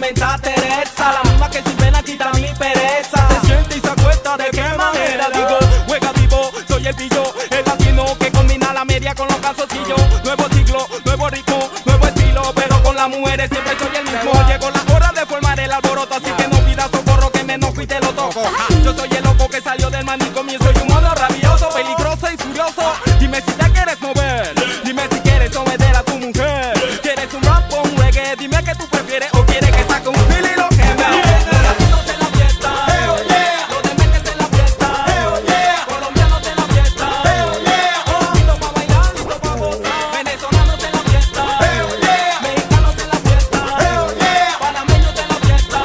Samantha Teresa, la misma que sin pena quita mi pereza. Se siente y se acuesta, ¿de qué manera? Digo, juega vivo, soy el pillo, el latino que combina la media con los calzoncillos. Nuevo siglo, nuevo ritmo, nuevo estilo, pero con las mujeres siempre soy el mismo. Llegó la hora de formar el alboroto, así que no pidas socorro, que menos fui te lo toco. Yo soy el loco que salió del manicomio, soy un mono rabioso, peligroso y furioso. Dime si te quieres mover, dime si quieres someter a tu mujer. ¿Quieres un rap o un reggae? Dime que tú prefieres o quieres que saque un feel y lo queme. Latinos en la fiesta, los dementes en la fiesta, colombianos en la fiesta, listo pa' bailar, listo pa' gozar. Venezolanos en la fiesta, mexicanos en la fiesta, panameños en la fiesta.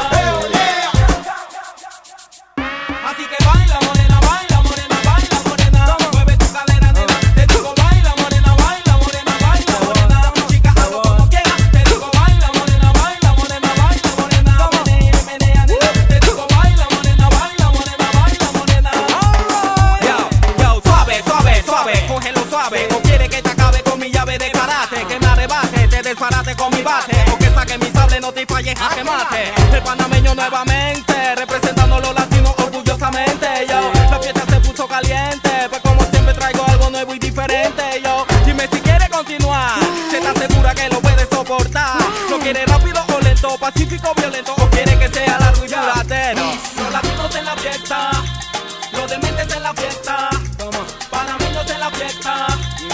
Así que baila morena, baila morena, baila morena. Mueve tu cadera, nena. Te digo baila morena, baila morena, baila morena. Chica, hazlo como quieras. Te digo baila morena, baila morena, baila morena. Menea, menea, nena. Te digo baila morena, baila morena, baila morena. Yo, suave, suave, suave. Cógelo suave. O quiere que te acabe con mi llave de karate. Que me arrebate, te desbarate con mi bate. O que saque mi sable, no te falles a que mate. El panameño nuevamente, representando los latinos orgullosamente. Yo, la fiesta se puso caliente, pues como siempre traigo algo nuevo y diferente. Yo, dime si quiere continuar, si estás segura que lo puedes soportar. ¿Lo quiere rápido o lento, pacífico, violento, o quiere que sea largo y duradero? Los latinos en la fiesta, los dementes en la fiesta, panameños en la fiesta,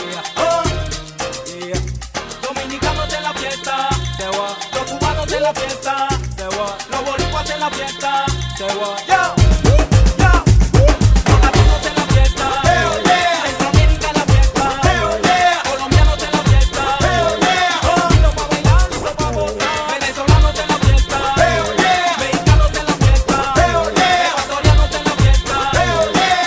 dominicanos en la fiesta, los cubanos en la fiesta, los boricuas en la fiesta.